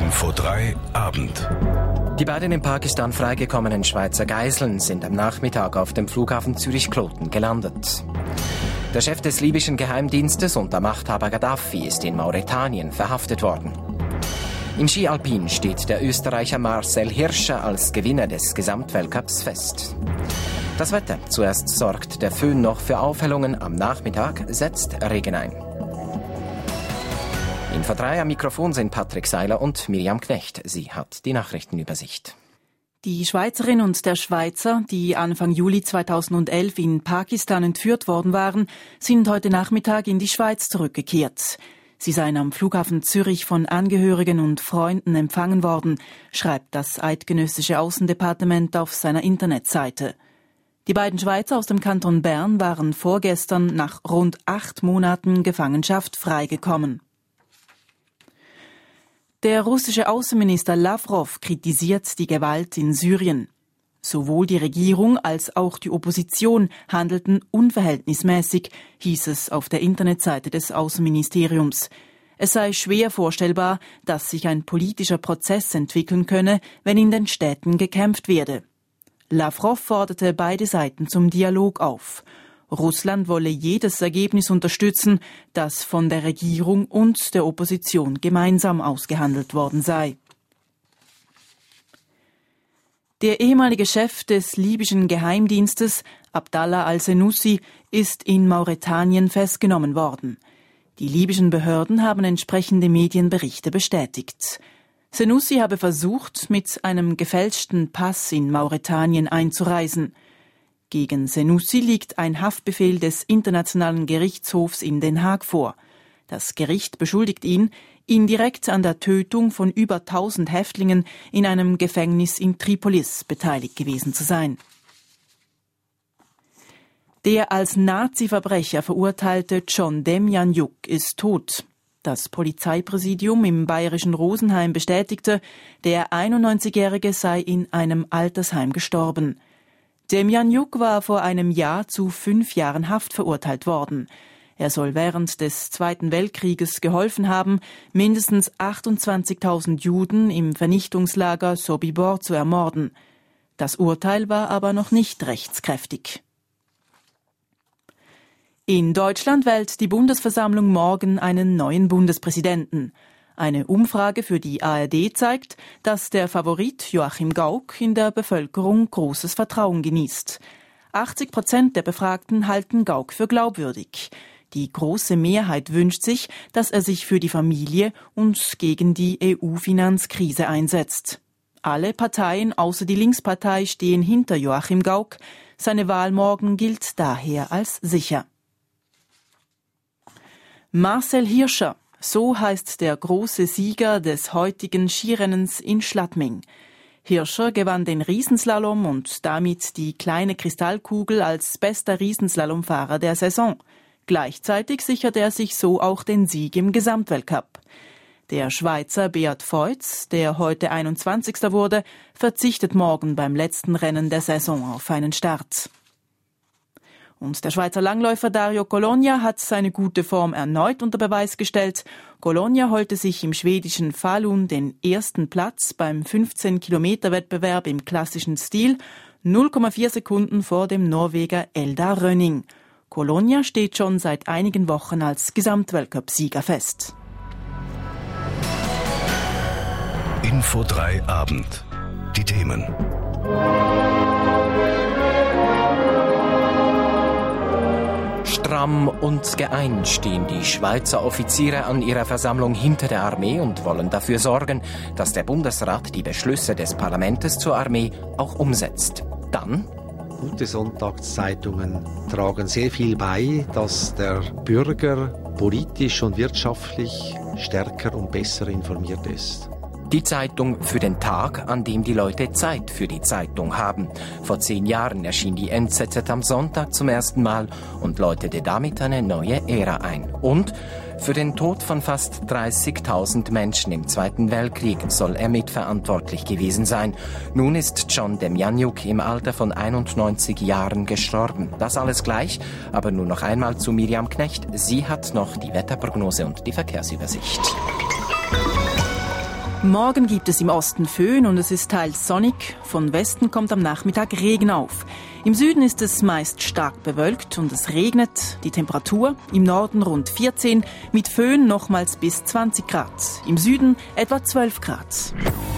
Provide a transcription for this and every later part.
Info 3 Abend. Die beiden in Pakistan freigekommenen Schweizer Geiseln sind am Nachmittag auf dem Flughafen Zürich-Kloten gelandet. Der Chef des libyschen Geheimdienstes und der Machthaber Gaddafi ist in Mauretanien verhaftet worden. Im Ski-Alpin steht der Österreicher Marcel Hirscher als Gewinner des Gesamtweltcups fest. Das Wetter. Zuerst sorgt der Föhn noch für Aufhellungen, am Nachmittag setzt Regen ein. Info 3 am Mikrofon sind Patrick Seiler und Miriam Knecht. Sie hat die Nachrichtenübersicht. Die Schweizerin und der Schweizer, die Anfang Juli 2011 in Pakistan entführt worden waren, sind heute Nachmittag in die Schweiz zurückgekehrt. Sie seien am Flughafen Zürich von Angehörigen und Freunden empfangen worden, schreibt das eidgenössische Außendepartement auf seiner Internetseite. Die beiden Schweizer aus dem Kanton Bern waren vorgestern nach rund 8 Monaten Gefangenschaft freigekommen. Der russische Außenminister Lavrov kritisiert die Gewalt in Syrien. Sowohl die Regierung als auch die Opposition handelten unverhältnismäßig, hieß es auf der Internetseite des Außenministeriums. Es sei schwer vorstellbar, dass sich ein politischer Prozess entwickeln könne, wenn in den Städten gekämpft werde. Lavrov forderte beide Seiten zum Dialog auf. Russland wolle jedes Ergebnis unterstützen, das von der Regierung und der Opposition gemeinsam ausgehandelt worden sei. Der ehemalige Chef des libyschen Geheimdienstes, Abdallah al-Senussi, ist in Mauretanien festgenommen worden. Die libyschen Behörden haben entsprechende Medienberichte bestätigt. Senussi habe versucht, mit einem gefälschten Pass in Mauretanien einzureisen. Gegen Senussi liegt ein Haftbefehl des Internationalen Gerichtshofs in Den Haag vor. Das Gericht beschuldigt ihn, indirekt an der Tötung von über 1000 Häftlingen in einem Gefängnis in Tripolis beteiligt gewesen zu sein. Der als Nazi-Verbrecher verurteilte John Demjanjuk ist tot. Das Polizeipräsidium im bayerischen Rosenheim bestätigte, der 91-Jährige sei in einem Altersheim gestorben. Demjanjuk war vor einem Jahr zu 5 Jahren Haft verurteilt worden. Er soll während des Zweiten Weltkrieges geholfen haben, mindestens 28.000 Juden im Vernichtungslager Sobibor zu ermorden. Das Urteil war aber noch nicht rechtskräftig. In Deutschland wählt die Bundesversammlung morgen einen neuen Bundespräsidenten. Eine Umfrage für die ARD zeigt, dass der Favorit Joachim Gauck in der Bevölkerung großes Vertrauen genießt. 80% der Befragten halten Gauck für glaubwürdig. Die große Mehrheit wünscht sich, dass er sich für die Familie und gegen die EU-Finanzkrise einsetzt. Alle Parteien außer die Linkspartei stehen hinter Joachim Gauck. Seine Wahl morgen gilt daher als sicher. Marcel Hirscher. So heißt der große Sieger des heutigen Skirennens in Schladming. Hirscher gewann den Riesenslalom und damit die kleine Kristallkugel als bester Riesenslalomfahrer der Saison. Gleichzeitig sicherte er sich so auch den Sieg im Gesamtweltcup. Der Schweizer Beat Feuz, der heute 21. wurde, verzichtet morgen beim letzten Rennen der Saison auf einen Start. Und der Schweizer Langläufer Dario Cologna hat seine gute Form erneut unter Beweis gestellt. Cologna holte sich im schwedischen Falun den ersten Platz beim 15-Kilometer-Wettbewerb im klassischen Stil, 0,4 Sekunden vor dem Norweger Eldar Rönning. Cologna steht schon seit einigen Wochen als Gesamtweltcup-Sieger fest. Info 3 Abend. Die Themen. Stramm und geeint stehen die Schweizer Offiziere an ihrer Versammlung hinter der Armee und wollen dafür sorgen, dass der Bundesrat die Beschlüsse des Parlaments zur Armee auch umsetzt. Dann: Gute Sonntagszeitungen tragen sehr viel bei, dass der Bürger politisch und wirtschaftlich stärker und besser informiert ist. Die Zeitung für den Tag, an dem die Leute Zeit für die Zeitung haben. Vor 10 Jahren erschien die NZZ am Sonntag zum ersten Mal und läutete damit eine neue Ära ein. Und für den Tod von fast 30.000 Menschen im Zweiten Weltkrieg soll er mitverantwortlich gewesen sein. Nun ist John Demjanjuk im Alter von 91 Jahren gestorben. Das alles gleich, aber nur noch einmal zu Miriam Knecht. Sie hat noch die Wetterprognose und die Verkehrsübersicht. Morgen gibt es im Osten Föhn und es ist teils sonnig. Von Westen kommt am Nachmittag Regen auf. Im Süden ist es meist stark bewölkt und es regnet. Die Temperatur im Norden rund 14, mit Föhn nochmals bis 20 Grad. Im Süden etwa 12 Grad.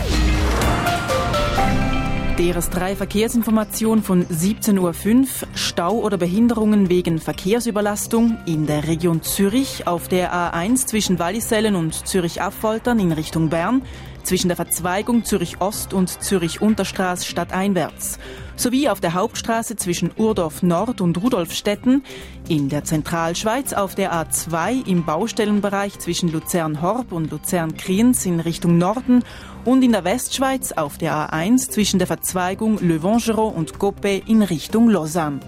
DRS3 Verkehrsinformation von 17.05 Uhr. Stau oder Behinderungen wegen Verkehrsüberlastung in der Region Zürich auf der A1 zwischen Wallisellen und Zürich-Affoltern in Richtung Bern, zwischen der Verzweigung Zürich-Ost und Zürich-Unterstraße stadteinwärts, sowie auf der Hauptstraße zwischen Urdorf Nord und Rudolfstetten, in der Zentralschweiz auf der A2 im Baustellenbereich zwischen Luzern-Horb und Luzern-Kriens in Richtung Norden und in der Westschweiz auf der A1 zwischen der Verzweigung Le Vongereau und Coppet in Richtung Lausanne.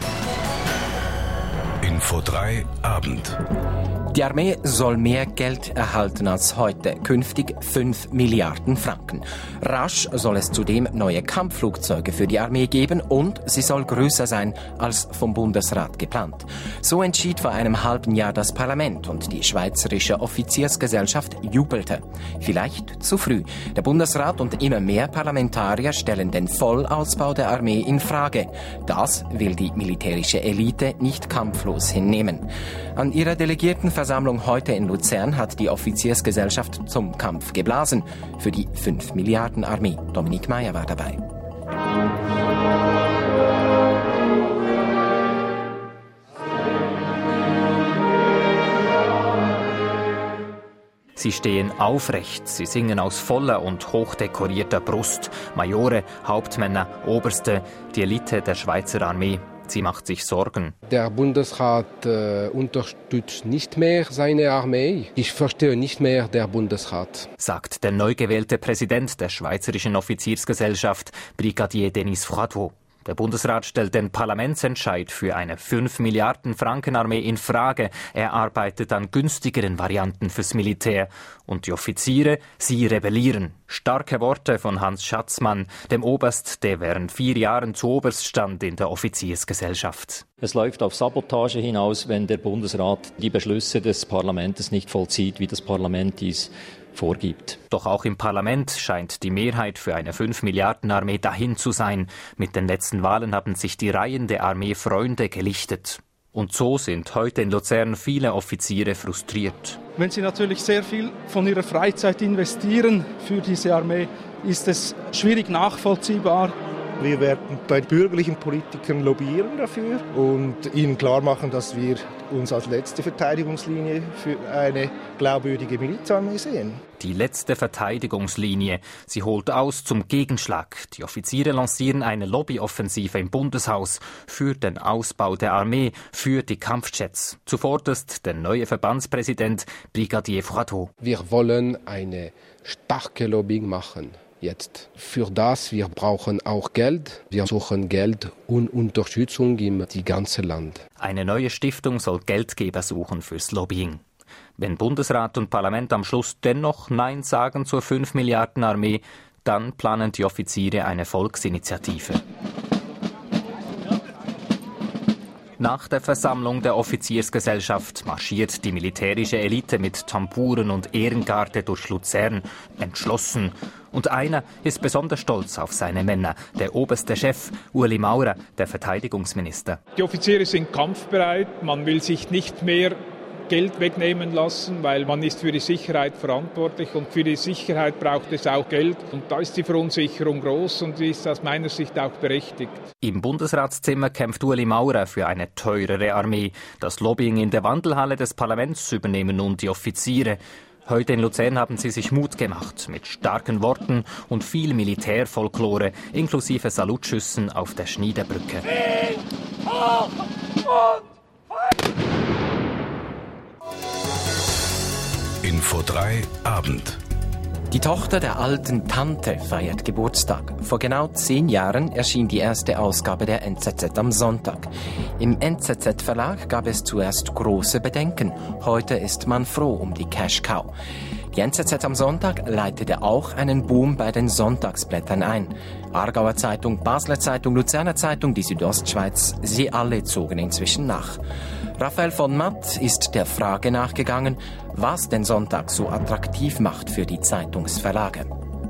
Info 3 Abend. Die Armee soll mehr Geld erhalten als heute, künftig 5 Milliarden Franken. Rasch soll es zudem neue Kampfflugzeuge für die Armee geben und sie soll größer sein als vom Bundesrat geplant. So entschied vor einem halben Jahr das Parlament und die Schweizerische Offiziersgesellschaft jubelte. Vielleicht zu früh. Der Bundesrat und immer mehr Parlamentarier stellen den Vollausbau der Armee in Frage. Das will die militärische Elite nicht kampflos hinnehmen. An ihrer Delegiertenversammlung heute in Luzern hat die Offiziersgesellschaft zum Kampf geblasen. Für die 5 Milliarden Armee. Dominik Meyer war dabei. Sie stehen aufrecht, sie singen aus voller und hochdekorierter Brust. Majore, Hauptmänner, Oberste, die Elite der Schweizer Armee. Sie macht sich Sorgen. Der Bundesrat unterstützt nicht mehr seine Armee. Ich verstehe nicht mehr den Bundesrat, sagt der neu gewählte Präsident der Schweizerischen Offiziersgesellschaft, Brigadier Denis Froidevaux. Der Bundesrat stellt den Parlamentsentscheid für eine 5 Milliarden Franken Armee in Frage. Er arbeitet an günstigeren Varianten fürs Militär. Und die Offiziere, sie rebellieren. Starke Worte von Hans Schatzmann, dem Oberst, der während 4 Jahren zu Oberst stand in der Offiziersgesellschaft. Es läuft auf Sabotage hinaus, wenn der Bundesrat die Beschlüsse des Parlaments nicht vollzieht, wie das Parlament dies vorgibt. Doch auch im Parlament scheint die Mehrheit für eine 5 Milliarden Armee dahin zu sein. Mit den letzten Wahlen haben sich die Reihen der Armeefreunde gelichtet. Und so sind heute in Luzern viele Offiziere frustriert. Wenn sie natürlich sehr viel von ihrer Freizeit investieren für diese Armee, ist es schwierig nachvollziehbar. Wir werden bei bürgerlichen Politikern lobbyieren dafür und ihnen klar machen, dass wir uns als letzte Verteidigungslinie für eine glaubwürdige Milizarmee sehen. Die letzte Verteidigungslinie. Sie holt aus zum Gegenschlag. Die Offiziere lancieren eine Lobbyoffensive im Bundeshaus für den Ausbau der Armee, für die Kampfjets. Zuvorderst der neue Verbandspräsident Brigadier Froidevaux. Wir wollen eine starke Lobbying machen. Jetzt. Für das wir brauchen auch Geld. Wir suchen Geld und Unterstützung im ganzen Land. Eine neue Stiftung soll Geldgeber suchen fürs Lobbying. Wenn Bundesrat und Parlament am Schluss dennoch Nein sagen zur 5 Milliarden Armee, dann planen die Offiziere eine Volksinitiative. Nach der Versammlung der Offiziersgesellschaft marschiert die militärische Elite mit Tamburen und Ehrengarde durch Luzern, entschlossen. Und einer ist besonders stolz auf seine Männer, der oberste Chef, Ueli Maurer, der Verteidigungsminister. Die Offiziere sind kampfbereit, man will sich nicht mehr Geld wegnehmen lassen, weil man ist für die Sicherheit verantwortlich und für die Sicherheit braucht es auch Geld. Und da ist die Verunsicherung groß und die ist aus meiner Sicht auch berechtigt. Im Bundesratszimmer kämpft Ueli Maurer für eine teurere Armee. Das Lobbying in der Wandelhalle des Parlaments übernehmen nun die Offiziere. Heute in Luzern haben sie sich Mut gemacht, mit starken Worten und viel Militärfolklore, inklusive Salutschüssen auf der Schniederbrücke. Info 3 Abend. Die Tochter der alten Tante feiert Geburtstag. Vor genau 10 Jahren erschien die erste Ausgabe der NZZ am Sonntag. Im NZZ-Verlag gab es zuerst große Bedenken. Heute ist man froh um die Cash-Cow. Die NZZ am Sonntag leitete auch einen Boom bei den Sonntagsblättern ein. Aargauer Zeitung, Basler Zeitung, Luzerner Zeitung, die Südostschweiz, sie alle zogen inzwischen nach. Raphael von Matt ist der Frage nachgegangen, was den Sonntag so attraktiv macht für die Zeitungsverlage.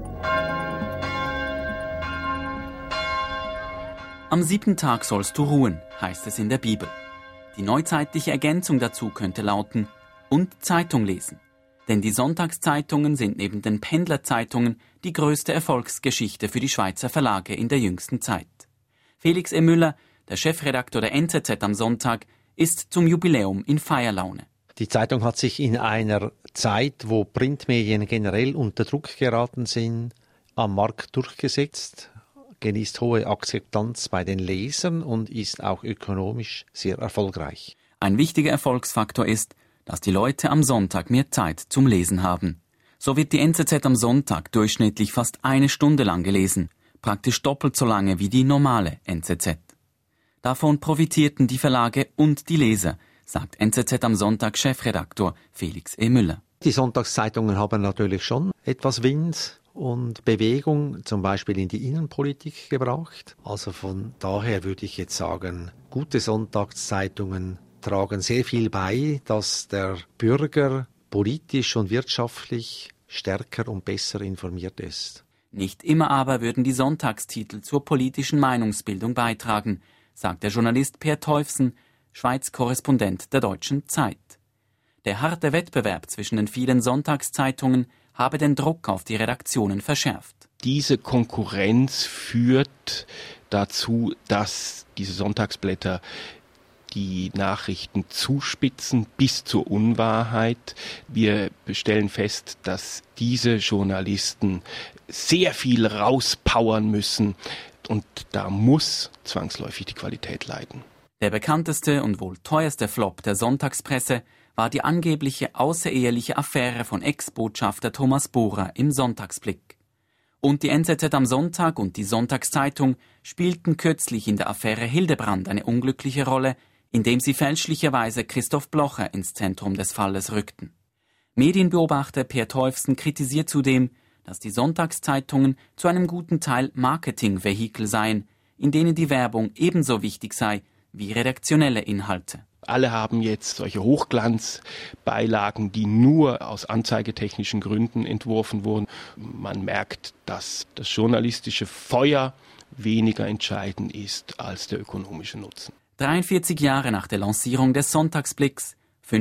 Am 7. Tag sollst du ruhen, heißt es in der Bibel. Die neuzeitliche Ergänzung dazu könnte lauten, und Zeitung lesen. Denn die Sonntagszeitungen sind neben den Pendlerzeitungen die größte Erfolgsgeschichte für die Schweizer Verlage in der jüngsten Zeit. Felix E. Müller, der Chefredaktor der NZZ am Sonntag, ist zum Jubiläum in Feierlaune. Die Zeitung hat sich in einer Zeit, wo Printmedien generell unter Druck geraten sind, am Markt durchgesetzt, genießt hohe Akzeptanz bei den Lesern und ist auch ökonomisch sehr erfolgreich. Ein wichtiger Erfolgsfaktor ist, dass die Leute am Sonntag mehr Zeit zum Lesen haben. So wird die NZZ am Sonntag durchschnittlich fast 1 Stunde lang gelesen, praktisch doppelt so lange wie die normale NZZ. Davon profitierten die Verlage und die Leser, sagt NZZ am Sonntag Chefredaktor Felix E. Müller. Die Sonntagszeitungen haben natürlich schon etwas Wind und Bewegung, zum Beispiel in die Innenpolitik gebracht. Also von daher würde ich jetzt sagen, gute Sonntagszeitungen tragen sehr viel bei, dass der Bürger politisch und wirtschaftlich stärker und besser informiert ist. Nicht immer aber würden die Sonntagstitel zur politischen Meinungsbildung beitragen, sagt der Journalist Per Teufsen, Schweiz-Korrespondent der Deutschen Zeit. Der harte Wettbewerb zwischen den vielen Sonntagszeitungen habe den Druck auf die Redaktionen verschärft. Diese Konkurrenz führt dazu, dass diese Sonntagsblätter die Nachrichten zuspitzen bis zur Unwahrheit. Wir stellen fest, dass diese Journalisten sehr viel rauspowern müssen und da muss zwangsläufig die Qualität leiden. Der bekannteste und wohl teuerste Flop der Sonntagspresse war die angebliche außereheliche Affäre von Ex-Botschafter Thomas Bohrer im Sonntagsblick. Und die NZZ am Sonntag und die Sonntagszeitung spielten kürzlich in der Affäre Hildebrand eine unglückliche Rolle, indem sie fälschlicherweise Christoph Blocher ins Zentrum des Falles rückten. Medienbeobachter Per Teufsen kritisiert zudem, dass die Sonntagszeitungen zu einem guten Teil Marketingvehikel seien, in denen die Werbung ebenso wichtig sei wie redaktionelle Inhalte. Alle haben jetzt solche Hochglanzbeilagen, die nur aus anzeigetechnischen Gründen entworfen wurden. Man merkt, dass das journalistische Feuer weniger entscheidend ist als der ökonomische Nutzen. 43 Jahre nach der Lancierung des Sonntagsblicks,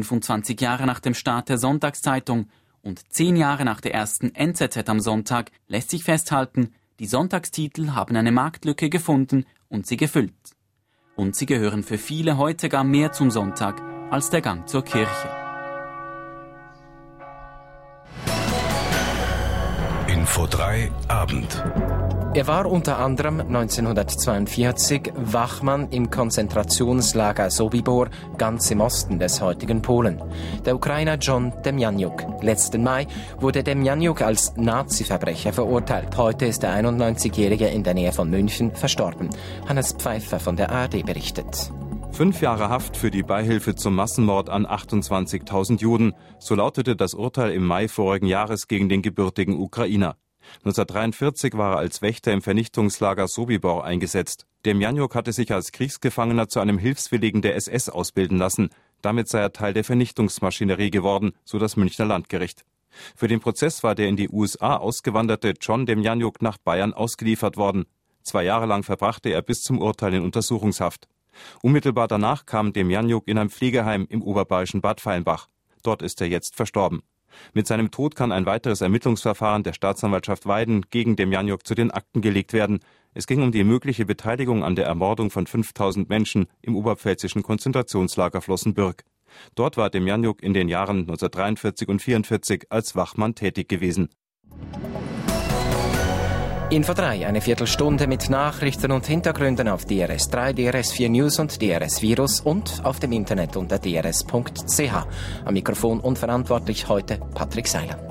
25 Jahre nach dem Start der Sonntagszeitung und 10 Jahre nach der ersten NZZ am Sonntag lässt sich festhalten, die Sonntagstitel haben eine Marktlücke gefunden und sie gefüllt. Und sie gehören für viele heute gar mehr zum Sonntag als der Gang zur Kirche. Info 3 Abend. Er war unter anderem 1942 Wachmann im Konzentrationslager Sobibor, ganz im Osten des heutigen Polen. Der Ukrainer John Demjanjuk. Letzten Mai wurde Demjanjuk als Nazi-Verbrecher verurteilt. Heute ist der 91-Jährige in der Nähe von München verstorben. Hannes Pfeiffer von der ARD berichtet. 5 Jahre Haft für die Beihilfe zum Massenmord an 28.000 Juden. So lautete das Urteil im Mai vorigen Jahres gegen den gebürtigen Ukrainer. 1943 war er als Wächter im Vernichtungslager Sobibor eingesetzt. Demjanjuk hatte sich als Kriegsgefangener zu einem Hilfswilligen der SS ausbilden lassen. Damit sei er Teil der Vernichtungsmaschinerie geworden, so das Münchner Landgericht. Für den Prozess war der in die USA ausgewanderte John Demjanjuk nach Bayern ausgeliefert worden. 2 Jahre lang verbrachte er bis zum Urteil in Untersuchungshaft. Unmittelbar danach kam Demjanjuk in ein Pflegeheim im oberbayerischen Bad Feilenbach. Dort ist er jetzt verstorben. Mit seinem Tod kann ein weiteres Ermittlungsverfahren der Staatsanwaltschaft Weiden gegen Demjanjuk zu den Akten gelegt werden. Es ging um die mögliche Beteiligung an der Ermordung von 5.000 Menschen im oberpfälzischen Konzentrationslager Flossenbürg. Dort war Demjanjuk in den Jahren 1943 und 1944 als Wachmann tätig gewesen. Info 3, eine Viertelstunde mit Nachrichten und Hintergründen auf DRS3, DRS4 News und DRS Virus und auf dem Internet unter drs.ch. Am Mikrofon und verantwortlich heute Patrick Seiler.